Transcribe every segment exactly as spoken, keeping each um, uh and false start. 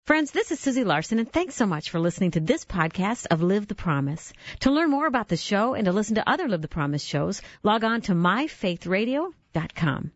Friends, this is Susie Larson, and thanks so much for listening to this podcast of Live the Promise. To learn more about the show and to listen to other Live the Promise shows, log on to my faith radio dot com.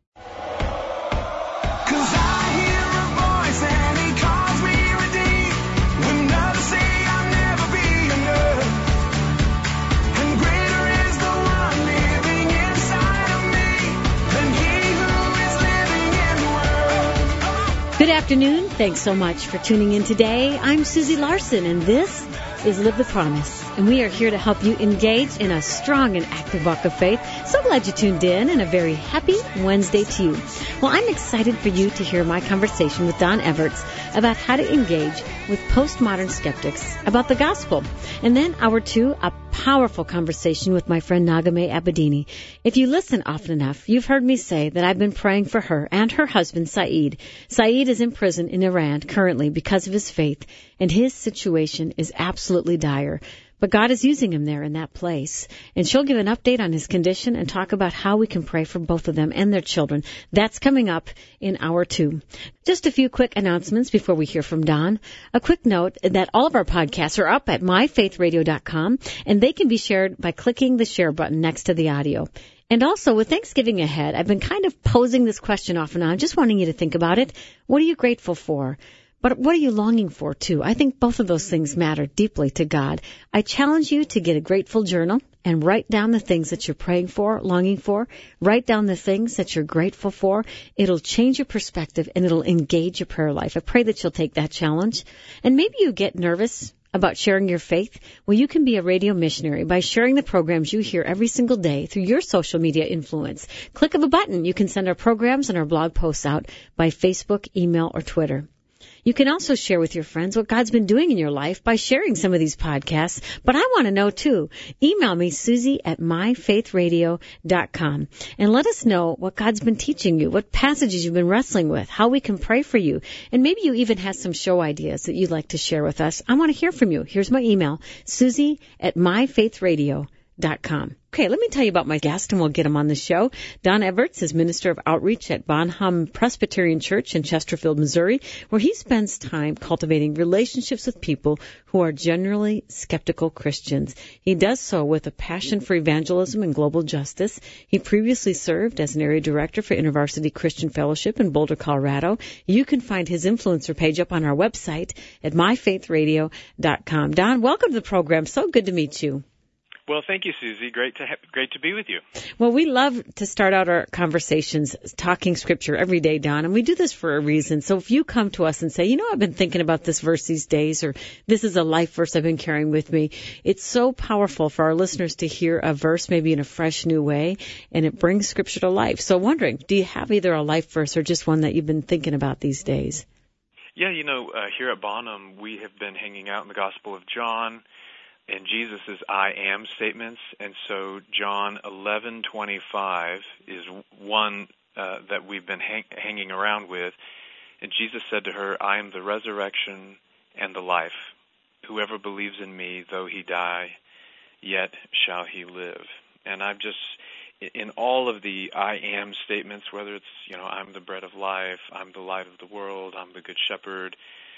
Good afternoon. Thanks so much for tuning in today. I'm Susie Larson, and this is Live the Promise. And we are here to help you engage in a strong and active walk of faith. So glad you tuned in, and a very happy Wednesday to you. Well, I'm excited for you to hear my conversation with Don Everts about how to engage with postmodern skeptics about the gospel. And then hour two, a powerful conversation with my friend Nagameh Abedini. If you listen often enough, you've heard me say that I've been praying for her and her husband, Saeed. Saeed is in prison in Iran currently because of his faith, and his situation is absolutely dire. But God is using him there in that place. And she'll give an update on his condition and talk about how we can pray for both of them and their children. That's coming up in hour two. Just a few quick announcements before we hear from Don. A quick note that all of our podcasts are up at my faith radio dot com, and they can be shared by clicking the share button next to the audio. And also, with Thanksgiving ahead, I've been kind of posing this question off and on, just wanting you to think about it. What are you grateful for? But what are you longing for, too? I think both of those things matter deeply to God. I challenge you to get a grateful journal and write down the things that you're praying for, longing for. Write down the things that you're grateful for. It'll change your perspective, and it'll engage your prayer life. I pray that you'll take that challenge. And maybe you get nervous about sharing your faith. Well, you can be a radio missionary by sharing the programs you hear every single day through your social media influence. Click of a button. You can send our programs and our blog posts out by Facebook, email, or Twitter. You can also share with your friends what God's been doing in your life by sharing some of these podcasts. But I want to know, too. Email me, Susie at my faith radio dot com, and let us know what God's been teaching you, what passages you've been wrestling with, how we can pray for you. And maybe you even have some show ideas that you'd like to share with us. I want to hear from you. Here's my email, Susie at my faith radio dot com. Okay, let me tell you about my guest, and we'll get him on the show. Don Everts is Minister of Outreach at Bonham Presbyterian Church in Chesterfield, Missouri, where he spends time cultivating relationships with people who are generally skeptical Christians. He does so with a passion for evangelism and global justice. He previously served as an area director for InterVarsity Christian Fellowship in Boulder, Colorado. You can find his influencer page up on our website at my faith radio dot com. Don, welcome to the program. So good to meet you. Well, thank you, Susie. Great to ha- great to be with you. Well, we love to start out our conversations talking Scripture every day, Don, and we do this for a reason. So if you come to us and say, you know, I've been thinking about this verse these days, or this is a life verse I've been carrying with me, it's so powerful for our listeners to hear a verse maybe in a fresh new way, and it brings Scripture to life. So wondering, do you have either a life verse or just one that you've been thinking about these days? Yeah, you know, uh, here at Bonham, we have been hanging out in the Gospel of John and Jesus' I am statements. And so John eleven twenty-five is one uh, that we've been hang- hanging around with. And Jesus said to her, I am the resurrection and the life. Whoever believes in me, though he die, yet shall he live. And I've just, in all of the I am statements, whether it's, you know, I'm the bread of life, I'm the light of the world, I'm the good shepherd,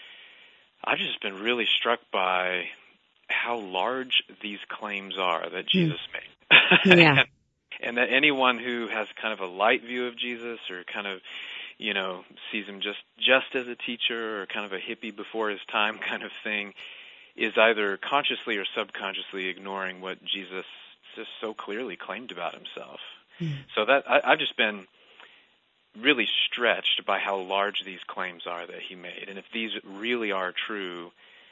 I've just been really struck by how large these claims are that Jesus made. Yeah. and, and that anyone who has kind of a light view of Jesus, or kind of, you know, sees him just, just as a teacher, or kind of a hippie before his time kind of thing, is either consciously or subconsciously ignoring what Jesus just so clearly claimed about himself. Mm. So that I, I've just been really stretched by how large these claims are that he made. And if these really are true,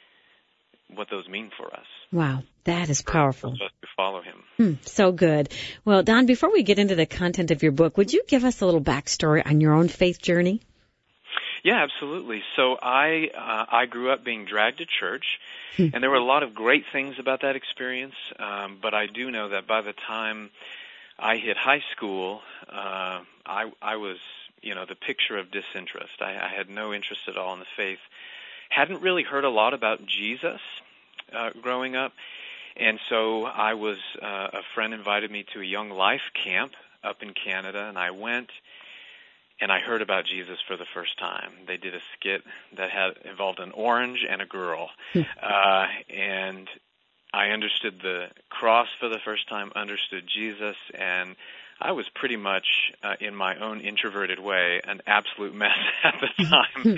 what those mean for us. Wow, that is powerful. For us to follow him. Hmm, so good. Well, Don, before we get into the content of your book, would you give us a little backstory on your own faith journey? Yeah, absolutely. So I uh, I grew up being dragged to church, hmm. and there were a lot of great things about that experience, um, but I do know that by the time I hit high school, uh, I, I was, you know, the picture of disinterest. I, I had no interest at all in the faith. Hadn't really heard a lot about Jesus uh, growing up, and so I was, uh, a friend invited me to a Young Life camp up in Canada, and I went, and I heard about Jesus for the first time. They did a skit that had involved an orange and a girl, uh, and I understood the cross for the first time, understood Jesus, and I was pretty much, uh, in my own introverted way, an absolute mess at the time.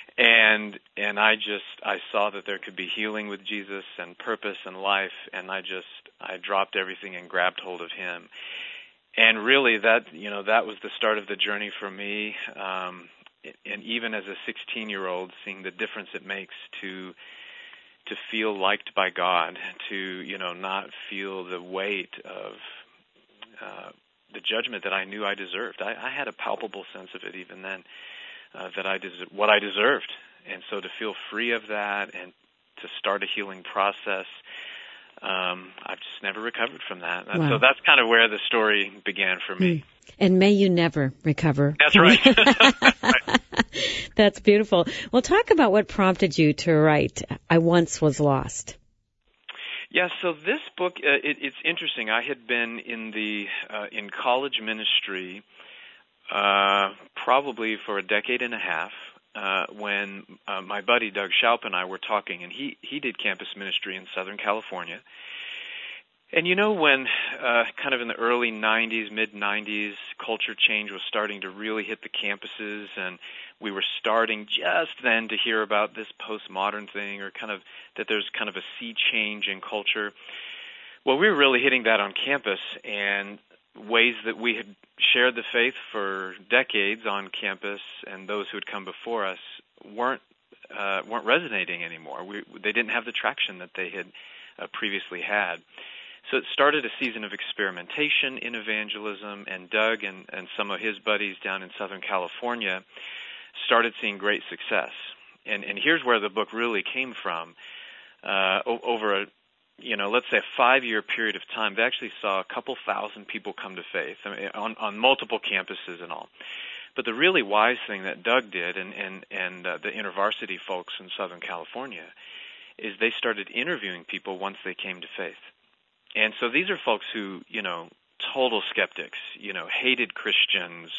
and and I just, I saw that there could be healing with Jesus and purpose and life, and I just, I dropped everything and grabbed hold of him. And really that, you know, that was the start of the journey for me. Um, and even as a sixteen-year-old, seeing the difference it makes to to feel liked by God, to, you know, not feel the weight of uh, the judgment that I knew I deserved. I, I had a palpable sense of it even then, uh, that I des- what I deserved. And so to feel free of that and to start a healing process, um, I've just never recovered from that. Wow. So that's kind of where the story began for me. And may you never recover. That's right. That's right. That's beautiful. Well, talk about what prompted you to write I Once Was Lost. Yeah, so this book, uh, it, it's interesting. I had been in the uh, in college ministry uh, probably for a decade and a half uh, when uh, my buddy Doug Schaup and I were talking, and he, he did campus ministry in Southern California. And you know, when uh, kind of in the early nineties, mid-nineties, culture change was starting to really hit the campuses, and we were starting just then to hear about this postmodern thing, or kind of that there's kind of a sea change in culture. Well, we were really hitting that on campus, and ways that we had shared the faith for decades on campus and those who had come before us weren't uh, weren't resonating anymore. We, they didn't have the traction that they had uh, previously had. So it started a season of experimentation in evangelism, and Doug and, and some of his buddies down in Southern California started seeing great success. And, and here's where the book really came from. Uh, over a, you know, let's say a five-year period of time, they actually saw a couple thousand people come to faith, I mean, on, on multiple campuses and all. But the really wise thing that Doug did, and, and, and uh, the InterVarsity folks in Southern California, is they started interviewing people once they came to faith. And so these are folks who, you know, total skeptics, you know, hated Christians,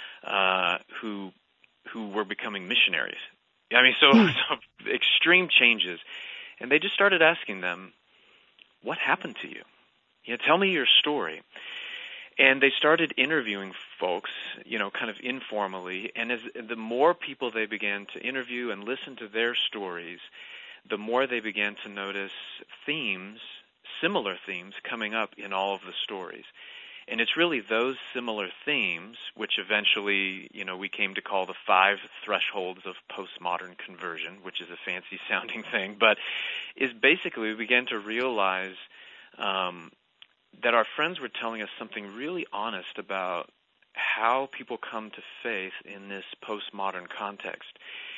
uh, who who were becoming missionaries. I mean, so, mm. so extreme changes. And they just started asking them, what happened to you? You know, tell me your story. And they started interviewing folks, you know, kind of informally. And as the more people they began to interview and listen to their stories, the more they began to notice themes, similar themes coming up in all of the stories. And it's really those similar themes which eventually, you know, we came to call the five thresholds of postmodern conversion, which is a fancy sounding thing, but is basically we began to realize um, that our friends were telling us something really honest about how people come to faith in this postmodern context.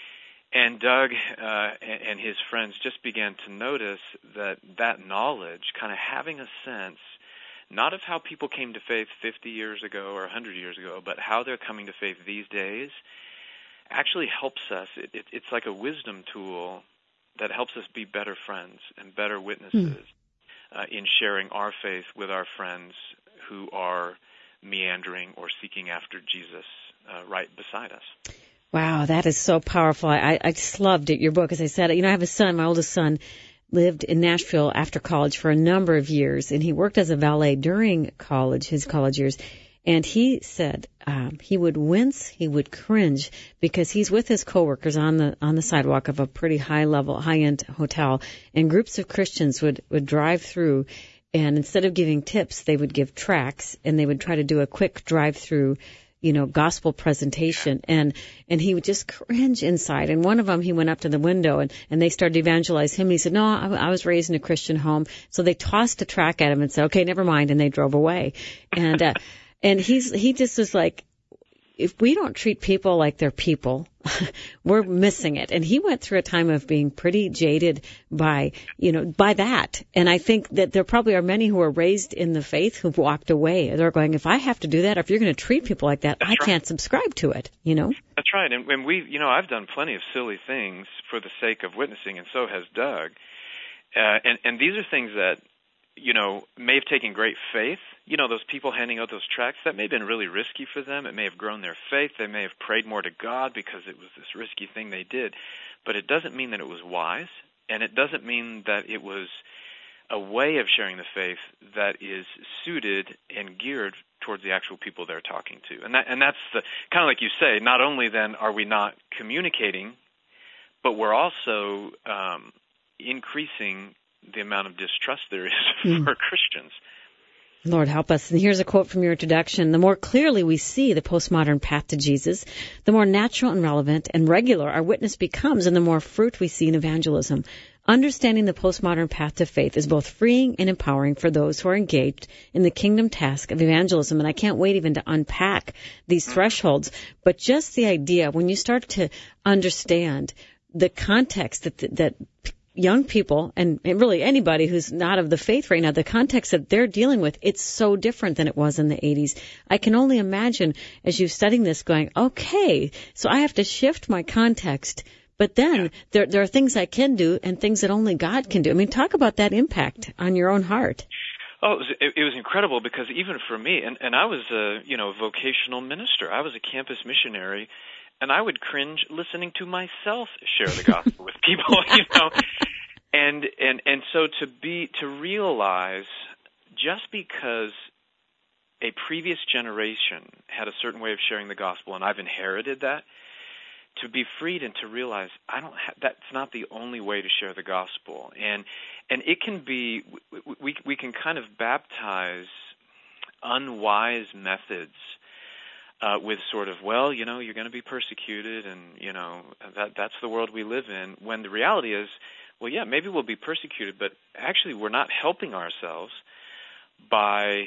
And Doug uh, and his friends just began to notice that that knowledge, kind of having a sense, not of how people came to faith fifty years ago or one hundred years ago, but how they're coming to faith these days, actually helps us. It, it, it's like a wisdom tool that helps us be better friends and better witnesses mm. uh, in sharing our faith with our friends who are meandering or seeking after Jesus uh, right beside us. Wow, that is so powerful. I, I just loved it, your book. As I said, you know, I have a son, my oldest son, lived in Nashville after college for a number of years, and he worked as a valet during college, his college years. And he said um, he would wince, he would cringe, because he's with his coworkers on the on the sidewalk of a pretty high-level, high-end hotel, and groups of Christians would, would drive through, and instead of giving tips, they would give tracts, and they would try to do a quick drive-through, you know, gospel presentation, and, and he would just cringe inside. And one of them, he went up to the window and, and they started to evangelize him. And he said, no, I, I was raised in a Christian home. So they tossed a tract at him and said, okay, never mind. And they drove away. And, uh, and he's, he just was like, if we don't treat people like they're people, we're missing it. And he went through a time of being pretty jaded by, you know, by that. And I think that there probably are many who are raised in the faith who've walked away. They're going, if I have to do that, if you're going to treat people like that, That's I right. can't subscribe to it, you know? That's right. And, and we, you know, I've done plenty of silly things for the sake of witnessing, and so has Doug. Uh, and, and these are things that, you know, may have taken great faith, you know, those people handing out those tracts, that may have been really risky for them. It may have grown their faith. They may have prayed more to God because it was this risky thing they did. But it doesn't mean that it was wise, and it doesn't mean that it was a way of sharing the faith that is suited and geared towards the actual people they're talking to. And that, and that's the kind of like you say, not only then are we not communicating, but we're also um, increasing the amount of distrust there is mm. for Christians. Lord help us. And here's a quote from your introduction. The more clearly we see the postmodern path to Jesus, the more natural and relevant and regular our witness becomes, and the more fruit we see in evangelism. Understanding the postmodern path to faith is both freeing and empowering for those who are engaged in the kingdom task of evangelism. And I can't wait even to unpack these thresholds. But just the idea, when you start to understand the context that that young people, and, and really anybody who's not of the faith right now, the context that they're dealing with, it's so different than it was in the eighties. I can only imagine as you're studying this going, okay, so I have to shift my context, but then yeah. there there are things I can do and things that only God can do. I mean, talk about that impact on your own heart. Oh, it was, it, it was incredible because even for me, and, and I was a, you know, vocational minister. I was a campus missionary. And I would cringe listening to myself share the gospel with people, you know. And and and so to be to realize just because a previous generation had a certain way of sharing the gospel, and I've inherited that, to be freed and to realize I don't have, that's not the only way to share the gospel. And and it can be we we can kind of baptize unwise methods. Uh, with sort of, well, you know, you're going to be persecuted, and, you know, that that's the world we live in, when the reality is, well, yeah, maybe we'll be persecuted, but actually we're not helping ourselves by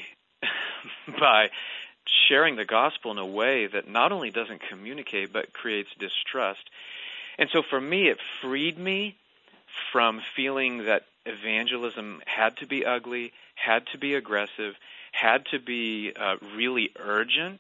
by sharing the gospel in a way that not only doesn't communicate, but creates distrust. And so for me, it freed me from feeling that evangelism had to be ugly, had to be aggressive, had to be uh, really urgent,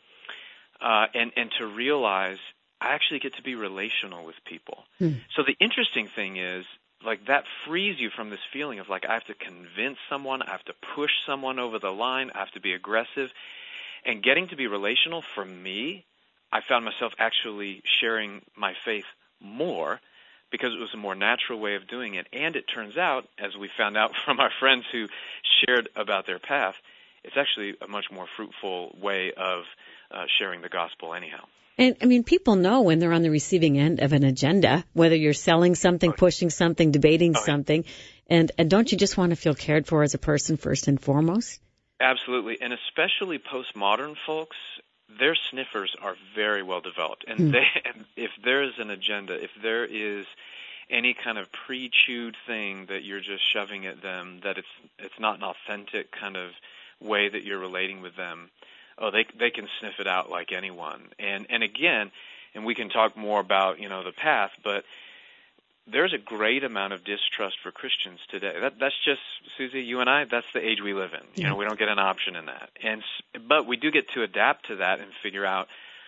Uh, and, and to realize I actually get to be relational with people. Hmm. So the interesting thing is, like, that frees you from this feeling of, like, I have to convince someone, I have to push someone over the line, I have to be aggressive. And getting to be relational, for me, I found myself actually sharing my faith more because it was a more natural way of doing it. And it turns out, as we found out from our friends who shared about their path, it's actually a much more fruitful way of uh, sharing the gospel anyhow. And, I mean, people know when they're on the receiving end of an agenda, whether you're selling something, oh, pushing something, debating oh, something. Yeah. And, and don't you just want to feel cared for as a person first and foremost? Absolutely. And especially postmodern folks, their sniffers are very well developed. And mm. they, if there is an agenda, if there is any kind of pre-chewed thing that you're just shoving at them, that it's it's not an authentic kind of way that you're relating with them, oh, they they can sniff it out like anyone. And and again, and we can talk more about, you know, the path, but there's a great amount of distrust for Christians today. That that's just, Susie, you and I, that's the age we live in. You know, we don't get an option in that. And but we do get to adapt to that and figure out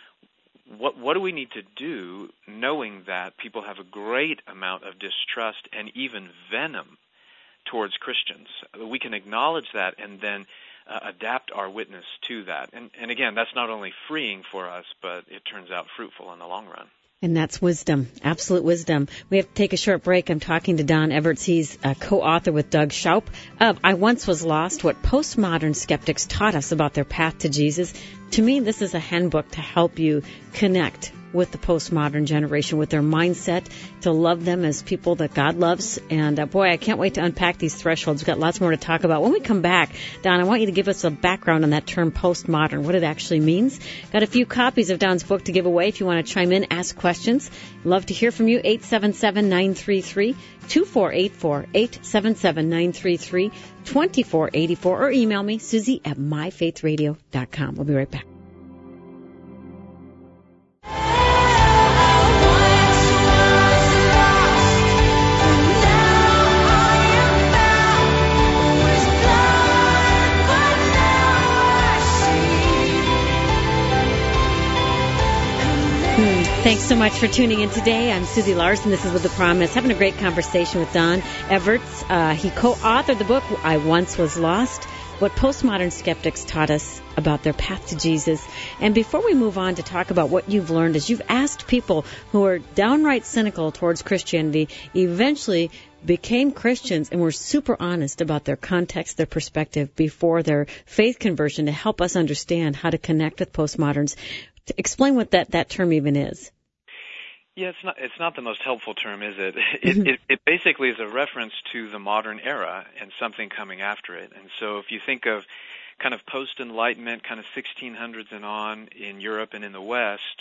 what what do we need to do, knowing that people have a great amount of distrust and even venom towards Christians. We can acknowledge that and then Uh, adapt our witness to that. And, and again, that's not only freeing for us, but it turns out fruitful in the long run. And that's wisdom, absolute wisdom. We have to take a short break. I'm talking to Don Everts. He's a co-author with Doug Schaup of I Once Was Lost, What Postmodern Skeptics Taught Us About Their Path to Jesus. To me, this is a handbook to help you connect with the postmodern generation, with their mindset, to love them as people that God loves. And uh, boy, I can't wait to unpack these thresholds. We've got lots more to talk about. When we come back, Don, I want you to give us a background on that term postmodern, what it actually means. Got a few copies of Don's book to give away if you want to chime in, ask questions. Love to hear from you. eight seven seven, nine three three, two four eight four, eight seven seven, nine three three, two four eight four, or email me, Susie at my faith radio dot com. We'll be right back. Thanks so much for tuning in today. I'm Susie Larson. This is With the Promise. Having a great conversation with Don Everts. Uh, he co-authored the book, I Once Was Lost, what postmodern skeptics taught us about their path to Jesus. And before we move on to talk about what you've learned, is you've asked people who are downright cynical towards Christianity, eventually became Christians, and were super honest about their context, their perspective before their faith conversion, to help us understand how to connect with postmoderns. To explain what that, that term even is. Yeah, it's not it's not the most helpful term, is it? It, it? it basically is a reference to the modern era and something coming after it. And so if you think of kind of post-Enlightenment, kind of sixteen hundreds and on in Europe and in the West,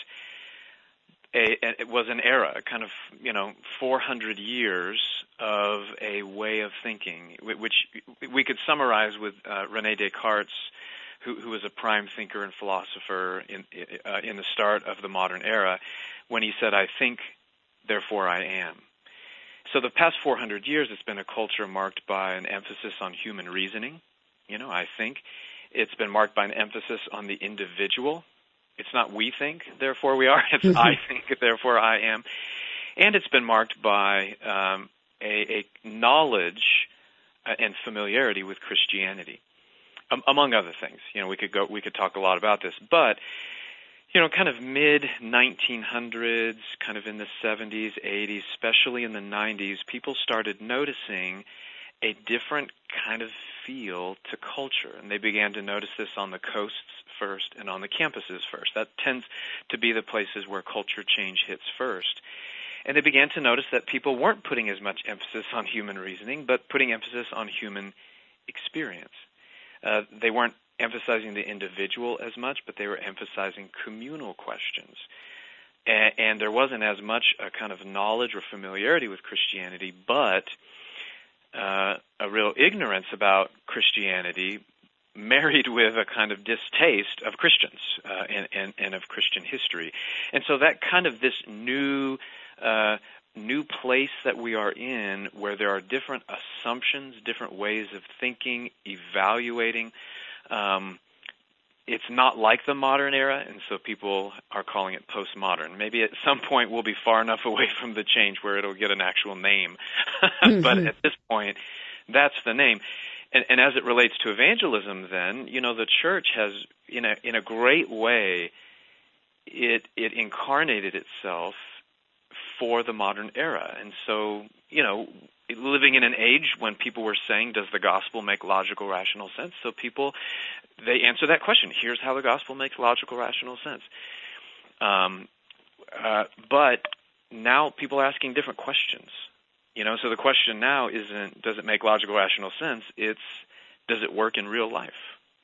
a, it was an era, kind of, you know, four hundred years of a way of thinking, which we could summarize with uh, René Descartes, who, who was a prime thinker and philosopher in, uh, in the start of the modern era, when he said, "I think, therefore I am." So the past four hundred years, it's been a culture marked by an emphasis on human reasoning. You know, I think. It's been marked by an emphasis on the individual. It's not we think, therefore we are. It's I think, therefore I am. And it's been marked by um, a, a knowledge uh, and familiarity with Christianity, um, among other things. You know, we could go, we could talk a lot about this, but you know, kind of mid nineteen hundreds, kind of in the seventies, eighties, especially in the nineties, people started noticing a different kind of feel to culture. And they began to notice this on the coasts first and on the campuses first. That tends to be the places where culture change hits first. And they began to notice that people weren't putting as much emphasis on human reasoning, but putting emphasis on human experience. Uh, they weren't emphasizing the individual as much, but they were emphasizing communal questions. And, and there wasn't as much a kind of knowledge or familiarity with Christianity, but uh, a real ignorance about Christianity married with a kind of distaste of Christians uh, and, and, and of Christian history. And so that kind of this new uh, new place that we are in, where there are different assumptions, different ways of thinking, evaluating, Um, it's not like the modern era, and so people are calling it postmodern. Maybe at some point we'll be far enough away from the change where it'll get an actual name. Mm-hmm. But at this point, that's the name. And, and as it relates to evangelism, then, you know, the church has, in a in a great way, it it incarnated itself for the modern era. And so, you know, living in an age when people were saying, does the gospel make logical, rational sense? So people, they answer that question. Here's how the gospel makes logical, rational sense. Um, uh, but now people are asking different questions. You know, so the question now isn't, does it make logical, rational sense? It's, does it work in real life?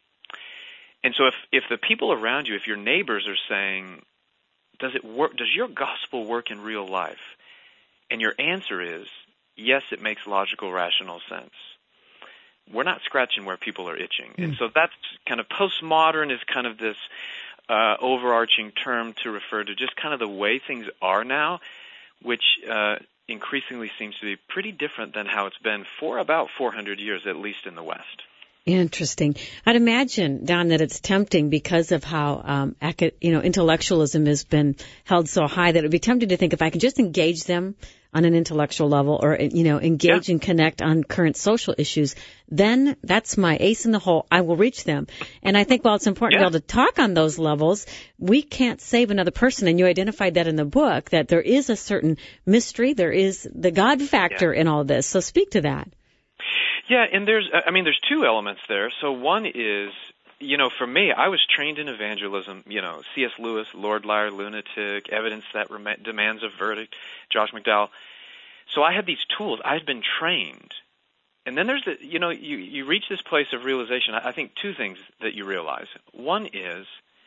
And so if, if the people around you, if your neighbors are saying, does it work, does your gospel work in real life? And your answer is, yes, it makes logical, rational sense, we're not scratching where people are itching. Mm. And so that's kind of postmodern is kind of this uh, overarching term to refer to just kind of the way things are now, which uh, increasingly seems to be pretty different than how it's been for about four hundred years, at least in the West. Interesting. I'd imagine, Don, that it's tempting because of how, um, you know, intellectualism has been held so high that it would be tempting to think if I could just engage them on an intellectual level or, you know, engage yeah. and connect on current social issues, then that's my ace in the hole. I will reach them. And I think while it's important yeah. to be able to talk on those levels, we can't save another person. And you identified that in the book, that there is a certain mystery. There is the God factor yeah. in all this. So speak to that. Yeah, and there's, I mean, there's two elements there. So one is, you know, for me, I was trained in evangelism, you know, C S Lewis, Lord, Liar, Lunatic, Evidence That Rem- Demands a Verdict, Josh McDowell. So I had these tools. I had been trained. And then there's the, you know, you, you reach this place of realization. I think two things that you realize. One is,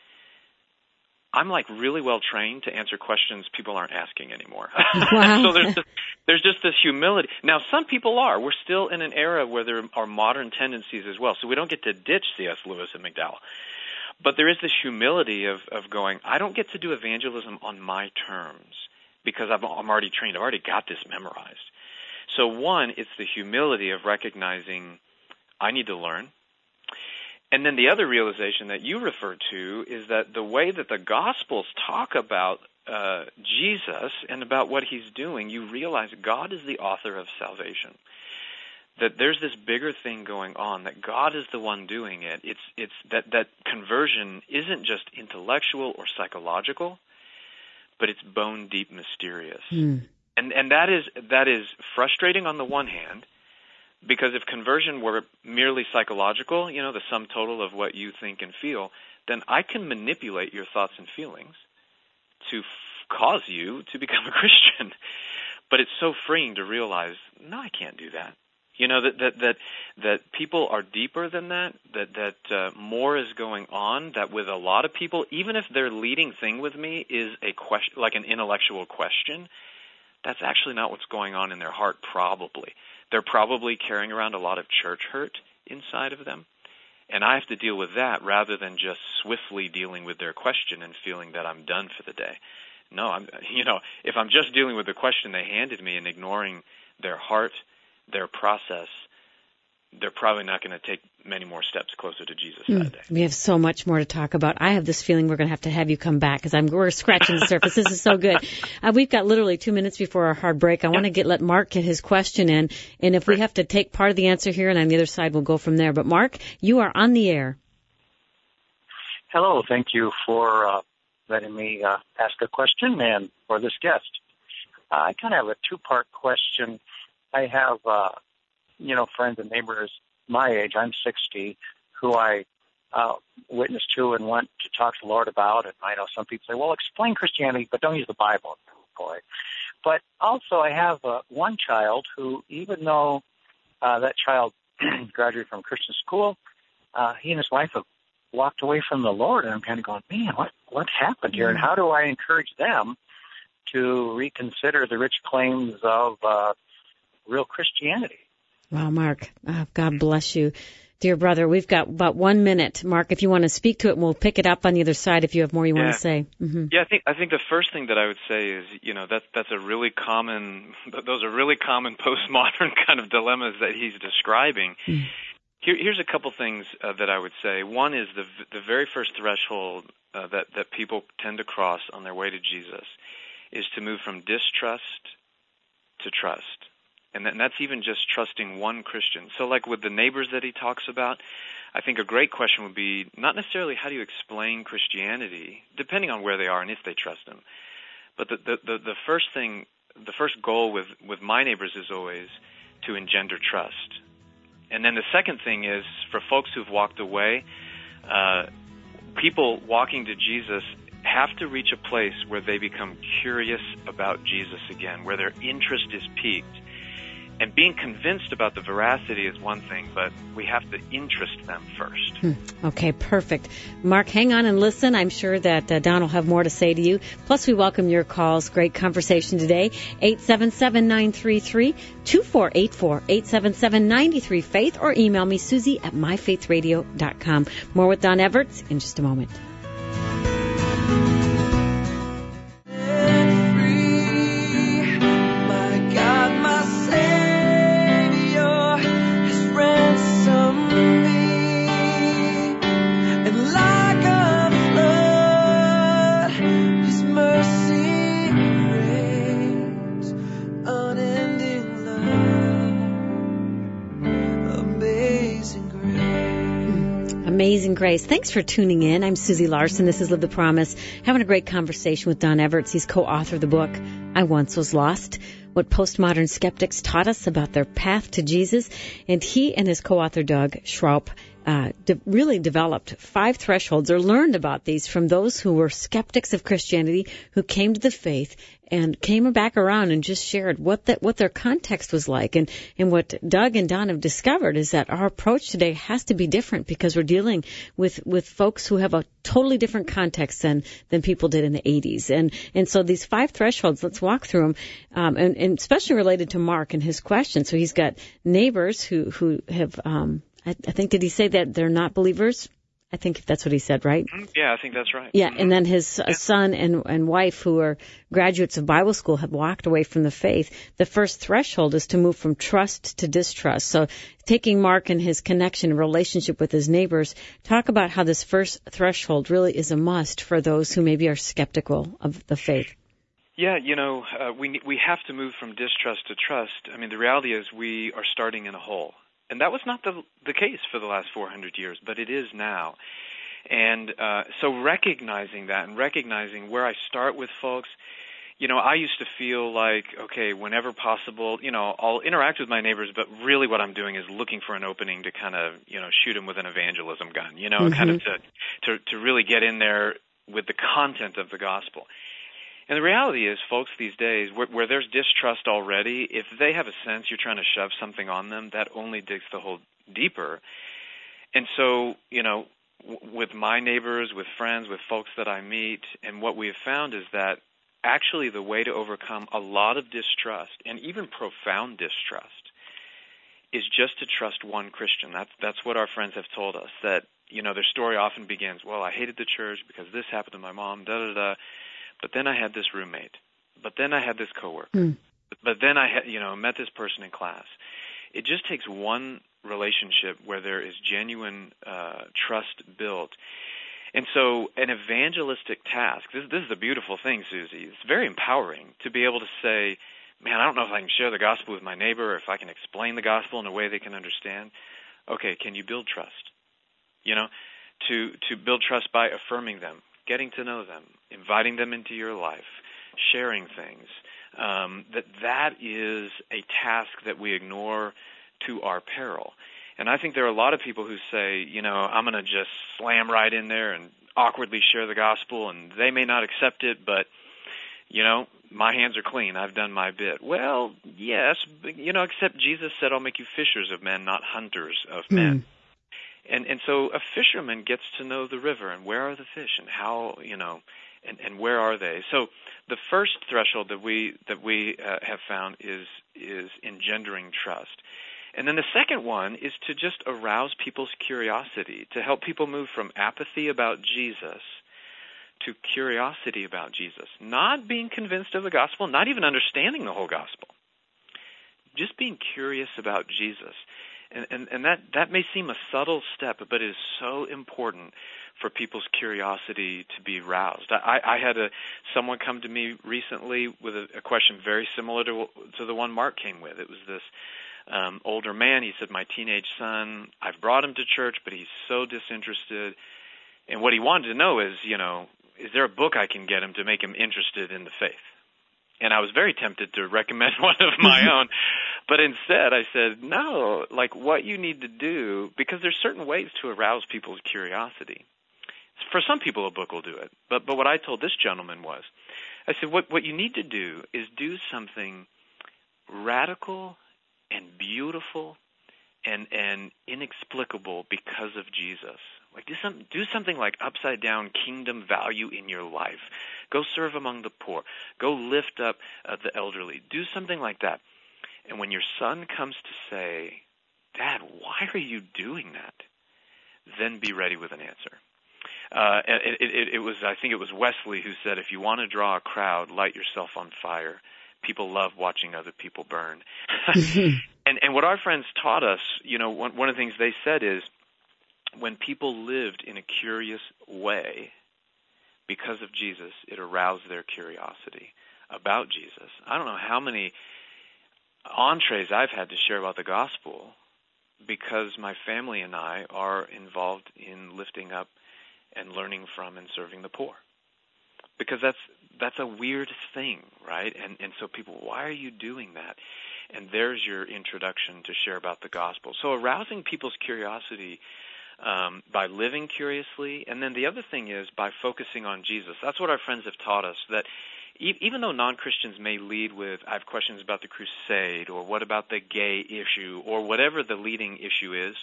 I'm like really well trained to answer questions people aren't asking anymore. Wow. So there's just, there's just this humility. Now, some people are. We're still in an era where there are modern tendencies as well. So we don't get to ditch C S Lewis and McDowell. But there is this humility of, of going, I don't get to do evangelism on my terms because I'm, I'm already trained. I've already got this memorized. So one, it's the humility of recognizing I need to learn. And then the other realization that you referred to is that the way that the Gospels talk about uh, Jesus and about what he's doing, you realize God is the author of salvation. that there's this bigger thing going on, that God is the one doing it. It's it's that, that conversion isn't just intellectual or psychological, but it's bone deep mysterious. Mm. And and that is that is frustrating on the one hand, because if conversion were merely psychological, you know, the sum total of what you think and feel, then I can manipulate your thoughts and feelings to f- cause you to become a Christian. But it's so freeing to realize, no, I can't do that. You know, that that that, that people are deeper than that, that, that uh, more is going on, that with a lot of people, even if their leading thing with me is a question, like an intellectual question, that's actually not what's going on in their heart, probably. They're probably carrying around a lot of church hurt inside of them. And I have to deal with that rather than just swiftly dealing with their question and feeling that I'm done for the day. No, I'm, you know, if I'm just dealing with the question they handed me and ignoring their heart, their process, they're probably not going to take many more steps closer to Jesus mm, that day. We have so much more to talk about. I have this feeling we're going to have to have you come back because I'm we're scratching the surface. This is so good. Uh, we've got literally two minutes before our hard break. I yeah. want to get let Mark get his question in, and if right. we have to take part of the answer here and on the other side, we'll go from there. But Mark, you are on the air. Hello. Thank you for uh, letting me uh, ask a question and for this guest. Uh, I kind of have a two-part question. I have, uh, you know, friends and neighbors my age, I'm sixty, who I uh, witnessed to and went to talk to the Lord about. And I know some people say, well, explain Christianity, but don't use the Bible. Boy. But also I have uh, one child who, even though uh, that child graduated from Christian school, uh, he and his wife have walked away from the Lord. And I'm kind of going, man, what, what happened here? Mm-hmm. And how do I encourage them to reconsider the rich claims of uh, real Christianity? Wow, Mark, oh, God bless you. Dear brother, we've got about one minute. Mark, if you want to speak to it, we'll pick it up on the other side if you have more you yeah. want to say. Mm-hmm. Yeah, I think I think the first thing that I would say is, you know, that's that's a really common, those are really common postmodern kind of dilemmas that he's describing. Mm. Here, here's a couple things uh, that I would say. One is the the very first threshold uh, that that people tend to cross on their way to Jesus is to move from distrust to trust. And that's even just trusting one Christian. So like with the neighbors that he talks about, I think a great question would be not necessarily how do you explain Christianity, depending on where they are and if they trust him. But the the, the, the first thing, the first goal with, with my neighbors is always to engender trust. And then the second thing is for folks who've walked away, uh, people walking to Jesus have to reach a place where they become curious about Jesus again, where their interest is piqued. And being convinced about the veracity is one thing, but we have to interest them first. Hmm. Okay, perfect. Mark, hang on and listen. I'm sure that uh, Don will have more to say to you. Plus, we welcome your calls. Great conversation today. eight seven seven, nine three three, two four eight four, eight seven seven, nine three, faith, or email me, Susie at my faith radio dot com. More with Don Everts in just a moment. Amazing Grace. Thanks for tuning in. I'm Susie Larson. This is Live the Promise. Having a great conversation with Don Everts. He's co-author of the book, I Once Was Lost, What Postmodern Skeptics Taught Us About Their Path to Jesus. And he and his co-author, Doug Schraub, uh, de- really developed five thresholds or learned about these from those who were skeptics of Christianity, who came to the faith and came back around and just shared what that what their context was like. And, and what Doug and Don have discovered is that our approach today has to be different because we're dealing with, with folks who have a totally different context than, than people did in the eighties. And, and so these five thresholds, let's walk through them, um, and, and especially related to Mark and his question. So he's got neighbors who, who have, um, I, I think, did he say that they're not believers? I think that's what he said, right? Yeah, I think that's right. Yeah, and then his uh, son and, and wife, who are graduates of Bible school, have walked away from the faith. The first threshold is to move from trust to distrust. So taking Mark and his connection, relationship with his neighbors, talk about how this first threshold really is a must for those who maybe are skeptical of the faith. Yeah, you know, uh, we we have to move from distrust to trust. I mean, the reality is we are starting in a hole. And that was not the the case for the last four hundred years, but it is now. And uh, so recognizing that and recognizing where I start with folks, you know, I used to feel like, okay, whenever possible, you know, I'll interact with my neighbors, but really what I'm doing is looking for an opening to kind of, you know, shoot them with an evangelism gun, you know, mm-hmm. kind of to, to, to really get in there with the content of the gospel. And the reality is, folks, these days, where, where there's distrust already, if they have a sense you're trying to shove something on them, that only digs the hole deeper. And so, you know, w- with my neighbors, with friends, with folks that I meet, and what we have found is that actually the way to overcome a lot of distrust, and even profound distrust, is just to trust one Christian. That's that's what our friends have told us, that, you know, their story often begins, well, I hated the church because this happened to my mom, da-da-da. But then I had this roommate. But then I had this coworker. Mm. But then I had, you know, met this person in class. It just takes one relationship where there is genuine uh, trust built. And so an evangelistic task, this, this is the beautiful thing, Susie. It's very empowering to be able to say, man, I don't know if I can share the gospel with my neighbor or if I can explain the gospel in a way they can understand. Okay, can you build trust? You know, to, to build trust by affirming them, getting to know them, inviting them into your life, sharing things. Um, that that is a task that we ignore to our peril. And I think there are a lot of people who say, you know, I'm going to just slam right in there and awkwardly share the gospel, and they may not accept it, but, you know, my hands are clean. I've done my bit. Well, yes, but, you know, except Jesus said, I'll make you fishers of men, not hunters of mm. men. And and so a fisherman gets to know the river and where are the fish and how, you know, and, and where are they. So the first threshold that we that we uh, have found is is engendering trust. And then the second one is to just arouse people's curiosity, to help people move from apathy about Jesus to curiosity about Jesus, not being convinced of the gospel, not even understanding the whole gospel, just being curious about Jesus. And, and, and that, that may seem a subtle step, but it is so important for people's curiosity to be roused. I, I had a someone come to me recently with a, a question very similar to, to the one Mark came with. It was this um, older man. He said, my teenage son, I've brought him to church, but he's so disinterested. And what he wanted to know is, you know, is there a book I can get him to make him interested in the faith? And I was very tempted to recommend one of my own. But instead I said, no, like what you need to do, because there's certain ways to arouse people's curiosity. For some people, a book will do it. But but what I told this gentleman was, I said, what, what you need to do is do something radical and beautiful and, and inexplicable because of Jesus. Like do some do something like upside down kingdom value in your life. Go serve among the poor. Go lift up uh, the elderly. Do something like that. And when your son comes to say, Dad, why are you doing that? Then be ready with an answer. Uh, it, it, it was, I think it was Wesley who said, if you want to draw a crowd, light yourself on fire. People love watching other people burn. and, and what our friends taught us, you know, one, one of the things they said is, when people lived in a curious way because of Jesus, it aroused their curiosity about Jesus. I don't know how many entrees I've had to share about the gospel because my family and I are involved in lifting up and learning from and serving the poor. Because that's that's a weird thing, right? And and so people, why are you doing that? And there's your introduction to share about the gospel. So arousing people's curiosity Um, by living curiously, and then the other thing is by focusing on Jesus. That's what our friends have taught us, that e- even though non-Christians may lead with, I have questions about the crusade, or what about the gay issue, or whatever the leading issue is,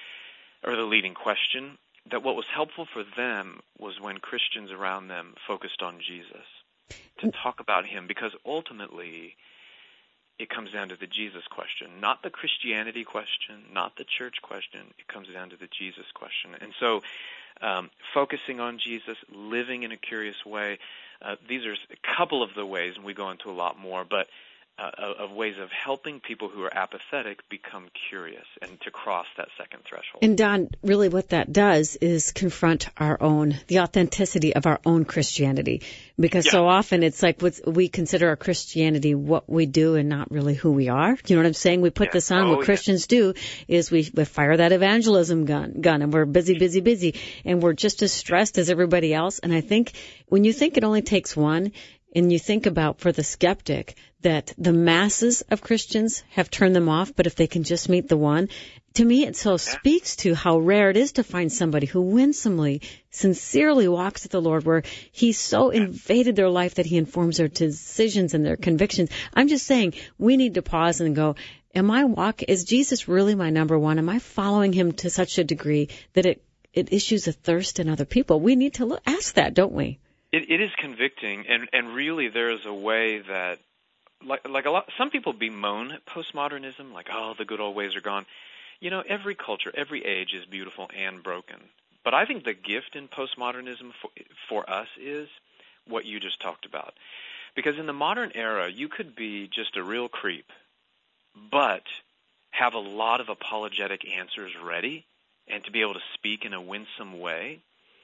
or the leading question, that what was helpful for them was when Christians around them focused on Jesus, to talk about him, because ultimately it comes down to the Jesus question, not the Christianity question, not the church question. It comes down to the Jesus question. And so um, focusing on Jesus, living in a curious way, uh, these are a couple of the ways, and we go into a lot more, but uh, of ways of helping people who are apathetic become curious and to cross that second threshold. And Don, really what that does is confront our own, the authenticity of our own Christianity. Because yeah. so often it's like what's, we consider our Christianity what we do and not really who we are. You know what I'm saying? We put yeah. this on. Oh, what Christians yeah. do is we, we fire that evangelism gun, gun and we're busy, busy, busy. And we're just as stressed as everybody else. And I think when you think it only takes one, and you think about for the skeptic that the masses of Christians have turned them off, but if they can just meet the one, to me it so speaks to how rare it is to find somebody who winsomely, sincerely walks with the Lord, where He's so invaded their life that He informs their decisions and their convictions. I'm just saying we need to pause and go, am I walk? Is Jesus really my number one? Am I following Him to such a degree that it, it issues a thirst in other people? We need to look, ask that, don't we? It, it is convicting, and, and really there is a way that, like, like a lot, some people bemoan postmodernism, like, oh, the good old ways are gone. You know, every culture, every age is beautiful and broken. But I think the gift in postmodernism for, for us is what you just talked about. Because in the modern era, you could be just a real creep, but have a lot of apologetic answers ready and to be able to speak in a winsome way.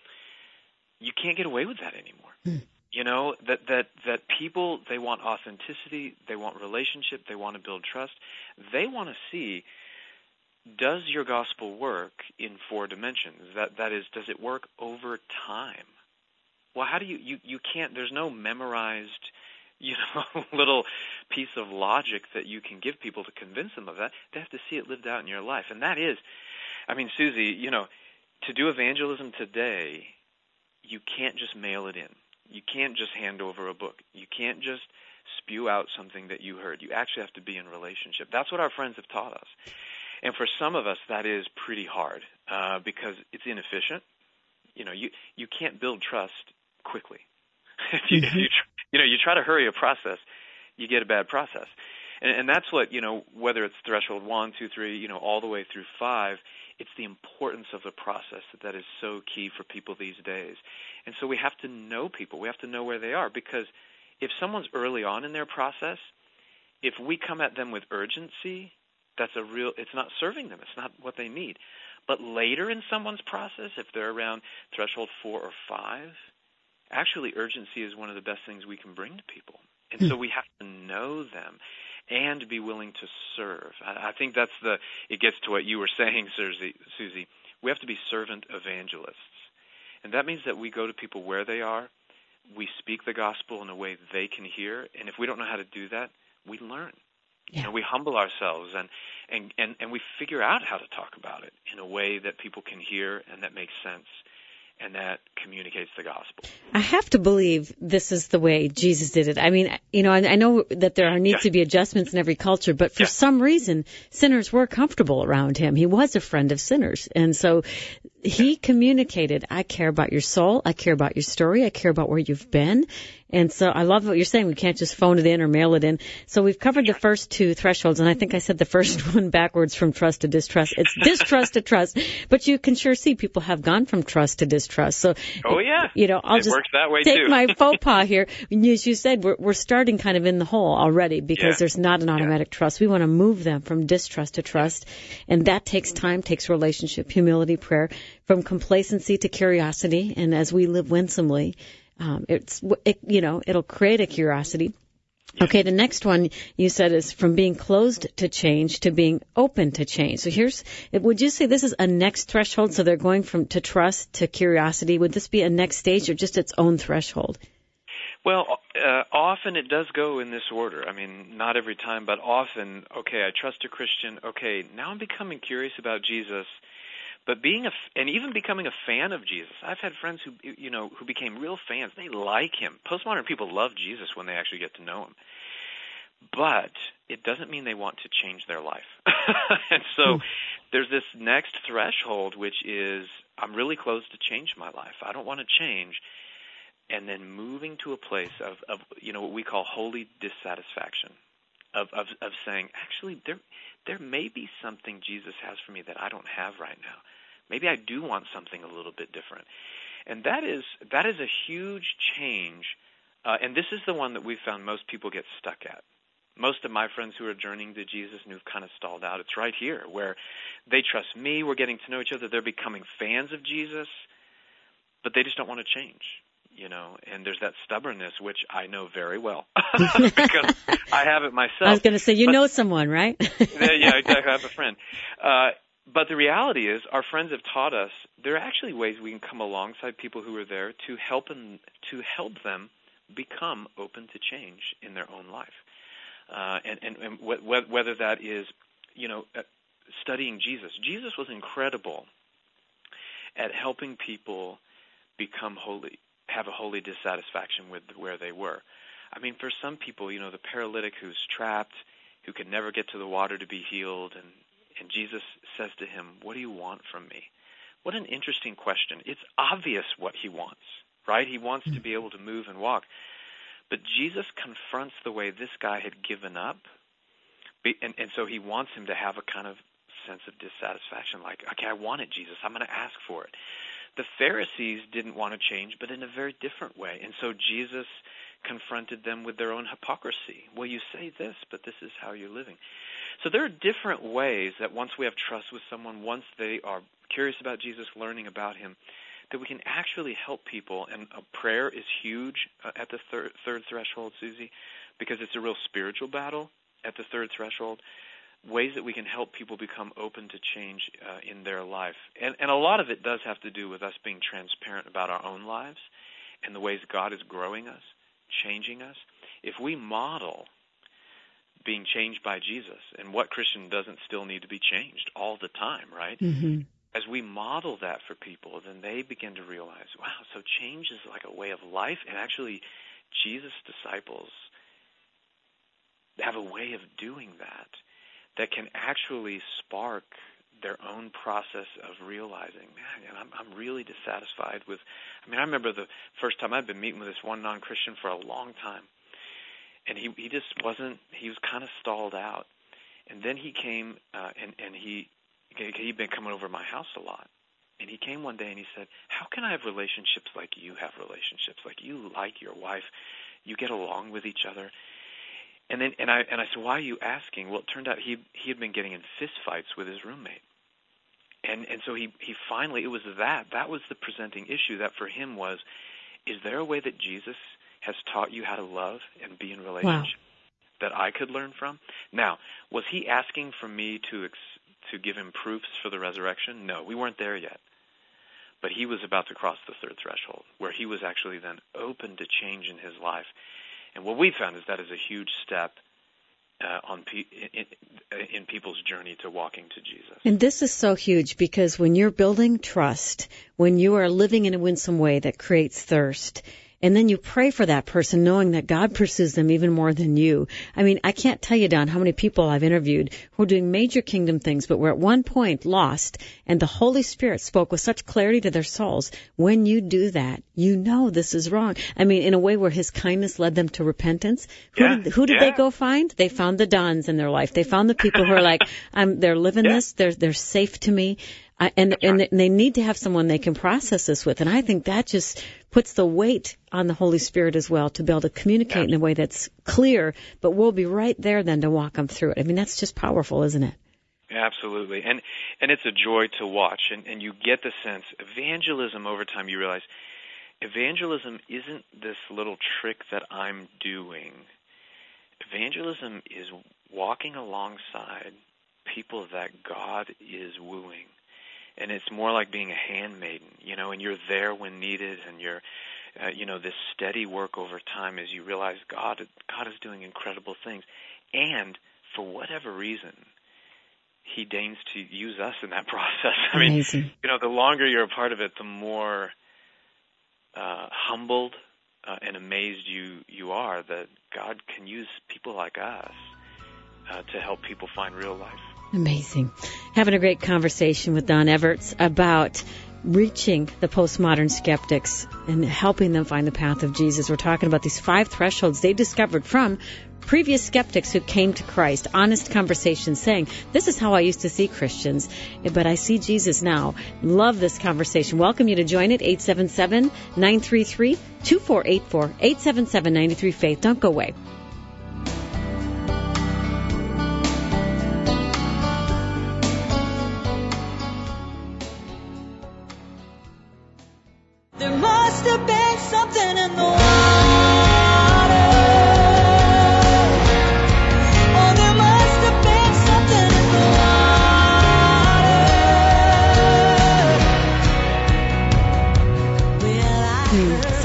You can't get away with that anymore. Mm. You know, that, that, that people, they want authenticity, they want relationship, they want to build trust. They want to see, does your gospel work in four dimensions? That, that is, does it work over time? Well, how do you, you, you can't, there's no memorized, you know, little piece of logic that you can give people to convince them of that. They have to see it lived out in your life. And that is, I mean, Susie, you know, to do evangelism today, you can't just mail it in. You can't just hand over a book. You can't just spew out something that you heard. You actually have to be in relationship. That's what our friends have taught us. And for some of us, that is pretty hard uh, because it's inefficient. You know, you, you can't build trust quickly. if you, if you, you know, you try to hurry a process, you get a bad process. And, and that's what, you know, whether it's threshold one, two, three, you know, all the way through five, it's the importance of the process that, that is so key for people these days. And so we have to know people. We have to know where they are, because if someone's early on in their process, if we come at them with urgency, that's a real, it's not serving them. It's not what they need. But later in someone's process, if they're around threshold four or five, actually urgency is one of the best things we can bring to people. And so we have to know them and be willing to serve. I think that's the, it gets to what you were saying, Susie. Susie. We have to be servant evangelists. And that means that we go to people where they are, we speak the gospel in a way they can hear, and if we don't know how to do that, we learn. Yeah. You know, we humble ourselves, and, and, and, and we figure out how to talk about it in a way that people can hear and that makes sense and that communicates the gospel. I have to believe this is the way Jesus did it. I mean, you know, I, I know that there are, needs yeah. to be adjustments in every culture, but for yeah. some reason, sinners were comfortable around him. He was a friend of sinners. And so he communicated, I care about your soul, I care about your story, I care about where you've been. And so I love what you're saying. We can't just phone it in or mail it in. So we've covered the first two thresholds, and I think I said the first one backwards, from trust to distrust. It's distrust to trust. But you can sure see people have gone from trust to distrust. So, oh, yeah. You know, I'll it just works that way take too. my faux pas here. As you said, we're, we're starting kind of in the hole already because yeah. there's not an automatic yeah. trust. We want to move them from distrust to trust, and that takes time, takes relationship, humility, prayer, from complacency to curiosity. And as we live winsomely, Um, it's, it, you know, it'll create a curiosity. Okay, the next one you said is from being closed to change to being open to change. So here's, would you say this is a next threshold? So they're going from to trust to curiosity. Would this be a next stage or just its own threshold? Well, uh, often it does go in this order. I mean, not every time, but often, okay, I trust a Christian. Okay, now I'm becoming curious about Jesus. But being a, and even becoming a fan of Jesus. I've had friends who, you know, who became real fans. They like him. Postmodern people love Jesus when they actually get to know him. But it doesn't mean they want to change their life. And so mm. there's this next threshold, which is, I'm really close to change my life. I don't want to change. And then moving to a place of, of you know, what we call holy dissatisfaction, of, of, of saying, actually, there there may be something Jesus has for me that I don't have right now. Maybe I do want something a little bit different. And that is that is a huge change, uh, and this is the one that we've found most people get stuck at. Most of my friends who are journeying to Jesus and who've kind of stalled out, it's right here where they trust me, we're getting to know each other, they're becoming fans of Jesus, but they just don't want to change, you know, and there's that stubbornness, which I know very well because I have it myself. I was going to say, you but, know someone, right? yeah, exactly, I have a friend. Uh, but the reality is our friends have taught us there are actually ways we can come alongside people who are there to help them, to help them become open to change in their own life. Uh, and and, and wh- wh- whether that is, you know, uh, studying Jesus. Jesus was incredible at helping people become holy, have a holy dissatisfaction with where they were. I mean, for some people, you know, the paralytic who's trapped, who can never get to the water to be healed, and, and Jesus says to him, "What do you want from me?" What an interesting question. It's obvious what he wants, right? He wants to be able to move and walk. But Jesus confronts the way this guy had given up, and, and so he wants him to have a kind of sense of dissatisfaction, like, okay, I want it, Jesus, I'm going to ask for it. The Pharisees didn't want to change, but in a very different way, and so Jesus confronted them with their own hypocrisy. Well, you say this, but this is how you're living. So there are different ways that once we have trust with someone, once they are curious about Jesus, learning about him, that we can actually help people, and a prayer is huge uh, at the third, third threshold, Susie, because it's a real spiritual battle at the third threshold, ways that we can help people become open to change uh, in their life. And, and a lot of it does have to do with us being transparent about our own lives and the ways God is growing us, changing us. If we model being changed by Jesus, and what Christian doesn't still need to be changed all the time, right? Mm-hmm. As we model that for people, then they begin to realize, wow, so change is like a way of life, and actually Jesus' disciples have a way of doing that that can actually spark their own process of realizing, man, I'm, I'm really dissatisfied with, I mean, I remember the first time I'd been meeting with this one non-Christian for a long time, and he, he just wasn't, he was kind of stalled out. And then he came, uh, and, and he, he'd been coming over to my house a lot. And he came one day and he said, how can I have relationships like you have relationships? Like you like your wife, you get along with each other. And then, and I, and I said, why are you asking? Well, it turned out he, he had been getting in fist fights with his roommate. And, and so he, he finally, it was that, that was the presenting issue that for him was, is there a way that Jesus has taught you how to love and be in relationship wow. that I could learn from? Now, was he asking for me to ex- to give him proofs for the resurrection? No, we weren't there yet. But he was about to cross the third threshold, where he was actually then open to change in his life. And what we found is that is a huge step uh, on pe- in, in people's journey to walking to Jesus. And this is so huge because when you're building trust, when you are living in a winsome way that creates thirst, and then you pray for that person knowing that God pursues them even more than you. I mean, I can't tell you, Don, how many people I've interviewed who are doing major kingdom things, but were at one point lost, and the Holy Spirit spoke with such clarity to their souls. When you do that, you know this is wrong. I mean, in a way where His kindness led them to repentance. Who yeah, did, who did yeah. they go find? They found the Dons in their life. They found the people who are like, I'm, they're living yeah. this, they're, they're safe to me. Uh, and and right. they need to have someone they can process this with. And I think that just puts the weight on the Holy Spirit as well to be able to communicate Absolutely. in a way that's clear, but we'll be right there then to walk them through it. I mean, that's just powerful, isn't it? Absolutely. And and it's a joy to watch. And, and you get the sense, evangelism over time, you realize, evangelism isn't this little trick that I'm doing. Evangelism is walking alongside people that God is wooing. And it's more like being a handmaiden, you know, and you're there when needed, and you're, uh, you know, this steady work over time as you realize God, God is doing incredible things. And for whatever reason, He deigns to use us in that process. I mean, Amazing. you know, the longer you're a part of it, the more uh, humbled uh, and amazed you, you are that God can use people like us uh, to help people find real life. Amazing. Having a great conversation with Don Everts about reaching the postmodern skeptics and helping them find the path of Jesus. We're talking about these five thresholds they discovered from previous skeptics who came to Christ. Honest conversations saying, this is how I used to see Christians, but I see Jesus now. Love this conversation. Welcome you to join it. eight seven seven, nine three three, two four eight four. eight seven seven, nine three, faith. Don't go away.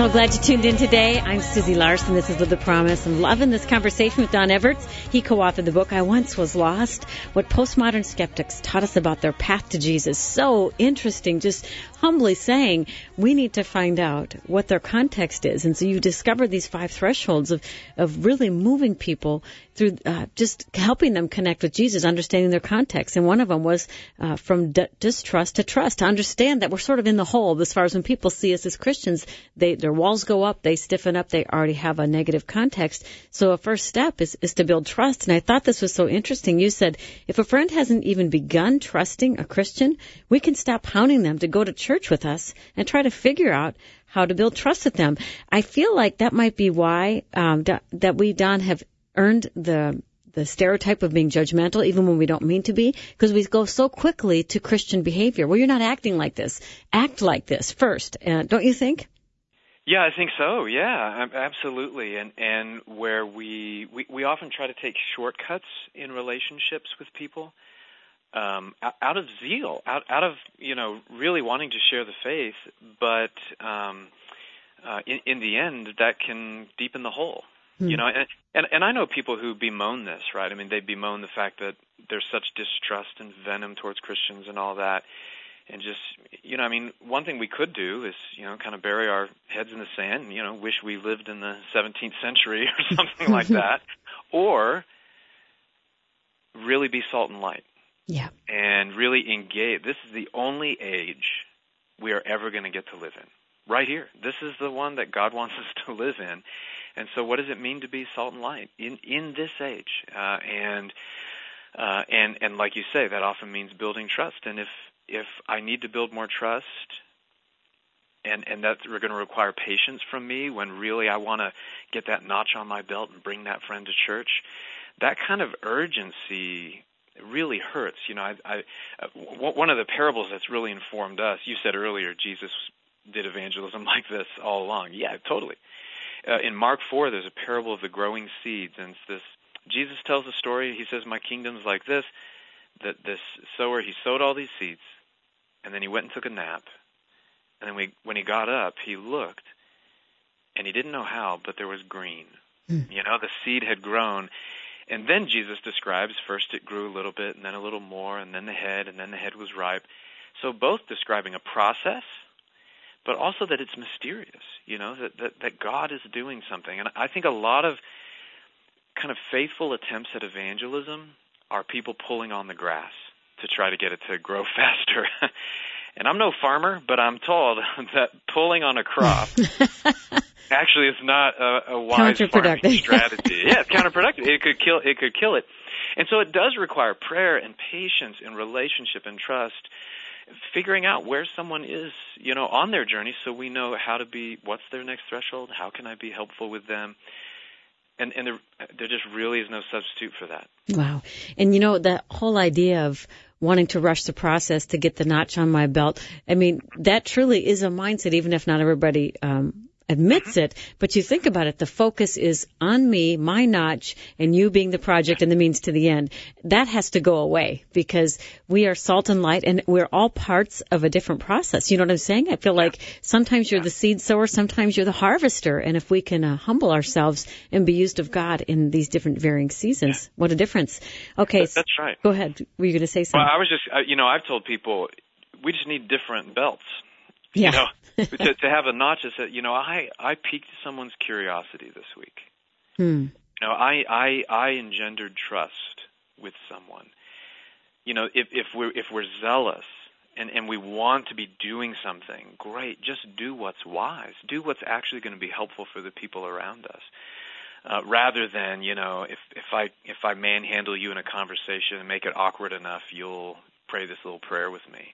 So glad you tuned in today. I'm Susie Larson. This is Live the Promise. I'm loving this conversation with Don Everts. He co-authored the book, I Once Was Lost, What Postmodern Skeptics Taught Us About Their Path to Jesus. So interesting, just humbly saying we need to find out what their context is. And so you discover these five thresholds of, of really moving people through uh, just helping them connect with Jesus, understanding their context. And one of them was uh, from d- distrust to trust, to understand that we're sort of in the hole as far as when people see us as Christians, they, their walls go up, they stiffen up, they already have a negative context. So a first step is, is to build trust. And I thought this was so interesting. You said if a friend hasn't even begun trusting a Christian, we can stop hounding them to go to church with us and try to figure out how to build trust with them. I feel like that might be why um, da- that we, Don, have earned the the stereotype of being judgmental, even when we don't mean to be, because we go so quickly to Christian behavior. Well, you're not acting like this. Act like this first, uh, don't you think? Yeah, I think so. Yeah, absolutely. And and where we, we, we often try to take shortcuts in relationships with people um, out of zeal, out out of you know really wanting to share the faith, but um, uh, in, in the end, that can deepen the hole. Hmm. You know, and, and and I know people who bemoan this, right? I mean, they bemoan the fact that there's such distrust and venom towards Christians and all that. And just, you know, I mean, one thing we could do is, you know, kind of bury our heads in the sand and, you know, wish we lived in the seventeenth century or something like that. Or really be salt and light. Yeah. And really engage. This is the only age we are ever going to get to live in. Right here. This is the one that God wants us to live in. And so what does it mean to be salt and light in, in this age? Uh, and, uh, and, and like you say, that often means building trust. And if, if I need to build more trust and, and that's going to require patience from me when really I want to get that notch on my belt and bring that friend to church, that kind of urgency really hurts. You know, I, I, uh, one of the parables that's really informed us, you said earlier, Jesus did evangelism like this all along. Yeah, totally. Uh, in Mark four, there's a parable of the growing seeds, and it's this. Jesus tells a story. He says, "My kingdom's like this: that this sower, he sowed all these seeds, and then he went and took a nap, and then we, when he got up, he looked, and he didn't know how, but there was green. Mm. You know, the seed had grown, and then Jesus describes first it grew a little bit, and then a little more, and then the head, and then the head was ripe. So both describing a process, but also that it's mysterious, you know, that, that, that God is doing something. And I think a lot of kind of faithful attempts at evangelism are people pulling on the grass to try to get it to grow faster. And I'm no farmer, but I'm told that pulling on a crop actually is not a, a wise farming strategy. Yeah, it's counterproductive. It could kill, it could kill it. And so it does require prayer and patience and relationship and trust, figuring out where someone is, you know, on their journey so we know how to be, what's their next threshold, how can I be helpful with them. And, and there, there just really is no substitute for that. Wow. And, you know, the whole idea of wanting to rush the process to get the notch on my belt, I mean, that truly is a mindset, even if not everybody um, admits it. But you think about it, the focus is on me, my notch, and you being the project and the means to the end. That has to go away because we are salt and light, and we're all parts of a different process. You know what I'm saying? I feel like sometimes you're the seed sower, sometimes you're the harvester. And if we can uh, humble ourselves and be used of God in these different varying seasons, what a difference. Okay. That's right. Go ahead. Were you going to say something? Well, I was just, uh, you know, I've told people we just need different belts. Yeah. You know, to, to have a notch is that, you know, I, I piqued someone's curiosity this week. Hmm. You know, I, I, I engendered trust with someone. You know, if, if we're, if we're zealous and, and we want to be doing something, great, just do what's wise. Do what's actually going to be helpful for the people around us. Uh, rather than, you know, if, if I, if I manhandle you in a conversation and make it awkward enough, you'll pray this little prayer with me.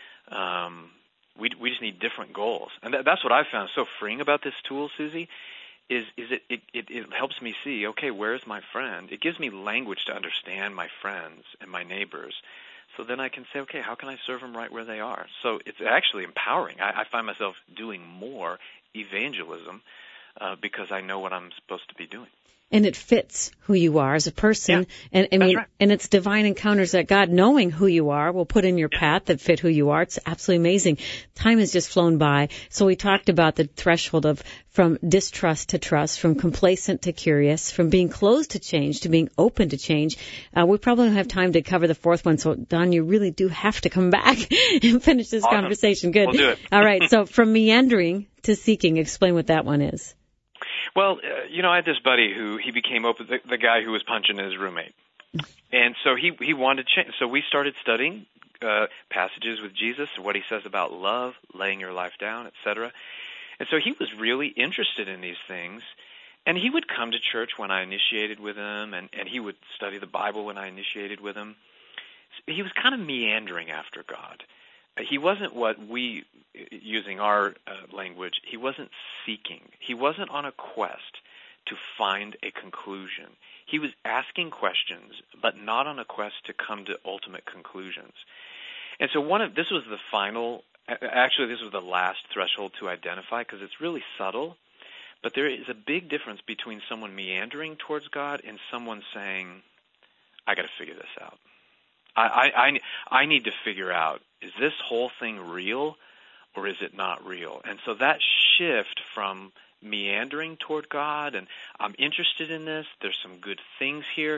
Um, We we just need different goals, and that, that's what I found so freeing about this tool, Susie. Is is it, it it it helps me see, okay, where's my friend? It gives me language to understand my friends and my neighbors, so then I can say, okay, how can I serve them right where they are? So it's actually empowering. I, I find myself doing more evangelism uh, because I know what I'm supposed to be doing. And it fits who you are as a person. Yeah, and I mean, right. and it's divine encounters that God, knowing who you are, will put in your yeah. path that fit who you are. It's absolutely amazing. Time has just flown by. So we talked about the threshold of from distrust to trust, from complacent to curious, from being closed to change to being open to change. Uh, we probably don't have time to cover the fourth one. So Don, you really do have to come back and finish this awesome. conversation. Good. We'll do it. All right. So from meandering to seeking, explain what that one is. Well, uh, you know, I had this buddy who he became open, the, the guy who was punching his roommate. And so he, he wanted to change. So we started studying uh, passages with Jesus, what he says about love, laying your life down, et cetera. And so he was really interested in these things. And he would come to church when I initiated with him, and, and he would study the Bible when I initiated with him. He was kind of meandering after God. He wasn't what we, using our uh, language, he wasn't seeking. He wasn't on a quest to find a conclusion. He was asking questions, but not on a quest to come to ultimate conclusions. And so one of this was the final, actually this was the last threshold to identify, because it's really subtle, but there is a big difference between someone meandering towards God and someone saying, I got to figure this out. I, I, I, I need to figure out, is this whole thing real or is it not real? And so that shift from meandering toward God and I'm interested in this, there's some good things here,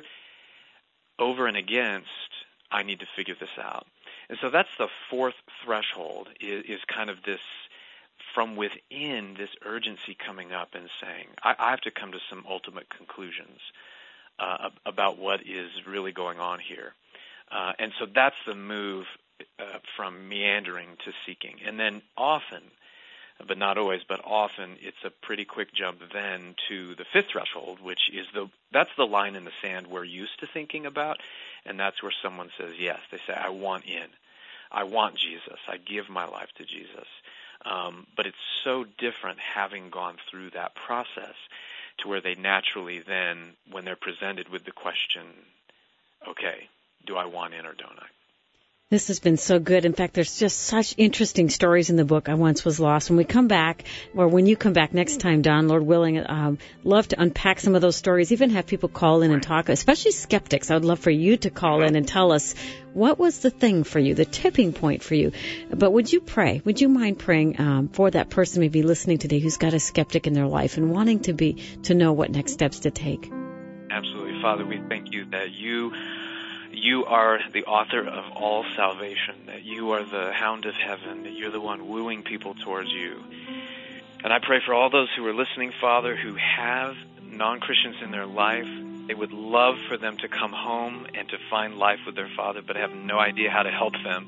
over and against, I need to figure this out. And so that's the fourth threshold, is, is kind of this, from within, this urgency coming up and saying, I, I have to come to some ultimate conclusions uh, about what is really going on here. Uh, and so that's the move uh, from meandering to seeking. And then often, but not always, but often, it's a pretty quick jump then to the fifth threshold, which is the that's the line in the sand we're used to thinking about, and that's where someone says yes. They say, I want in. I want Jesus. I give my life to Jesus. Um, but it's so different having gone through that process to where they naturally then, when they're presented with the question, okay, do I want in or don't I? This has been so good. In fact, there's just such interesting stories in the book, I Once Was Lost. When we come back, or when you come back next time, Don, Lord willing, um, love to unpack some of those stories, even have people call in and talk, especially skeptics. I would love for you to call in and tell us what was the thing for you, the tipping point for you. But would you pray? Would you mind praying um, for that person maybe listening today who's got a skeptic in their life and wanting to be to know what next steps to take? Absolutely. Father, we thank you that you... You are the author of all salvation, that you are the hound of heaven, that you're the one wooing people towards you. And I pray for all those who are listening, Father, who have non-Christians in their life. They would love for them to come home and to find life with their Father, but have no idea how to help them.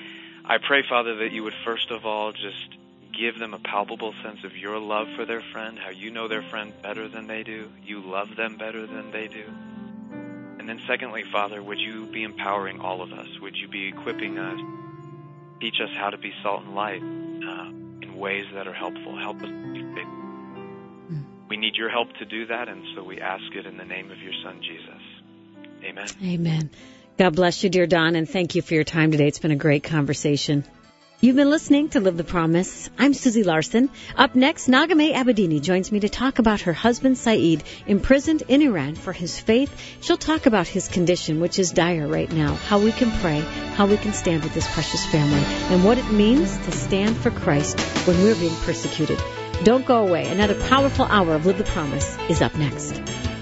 I pray, Father, that you would first of all just give them a palpable sense of your love for their friend, how you know their friend better than they do. You love them better than they do. And then secondly, Father, would you be empowering all of us? Would you be equipping us? Teach us how to be salt and light uh, in ways that are helpful. Help us to be faithful. Mm. We need your help to do that, and so we ask it in the name of your Son, Jesus. Amen. Amen. God bless you, dear Don, and thank you for your time today. It's been a great conversation. You've been listening to Live the Promise. I'm Susie Larson. Up next, Nagameh Abedini joins me to talk about her husband, Saeed, imprisoned in Iran for his faith. She'll talk about his condition, which is dire right now, how we can pray, how we can stand with this precious family, and what it means to stand for Christ when we're being persecuted. Don't go away. Another powerful hour of Live the Promise is up next.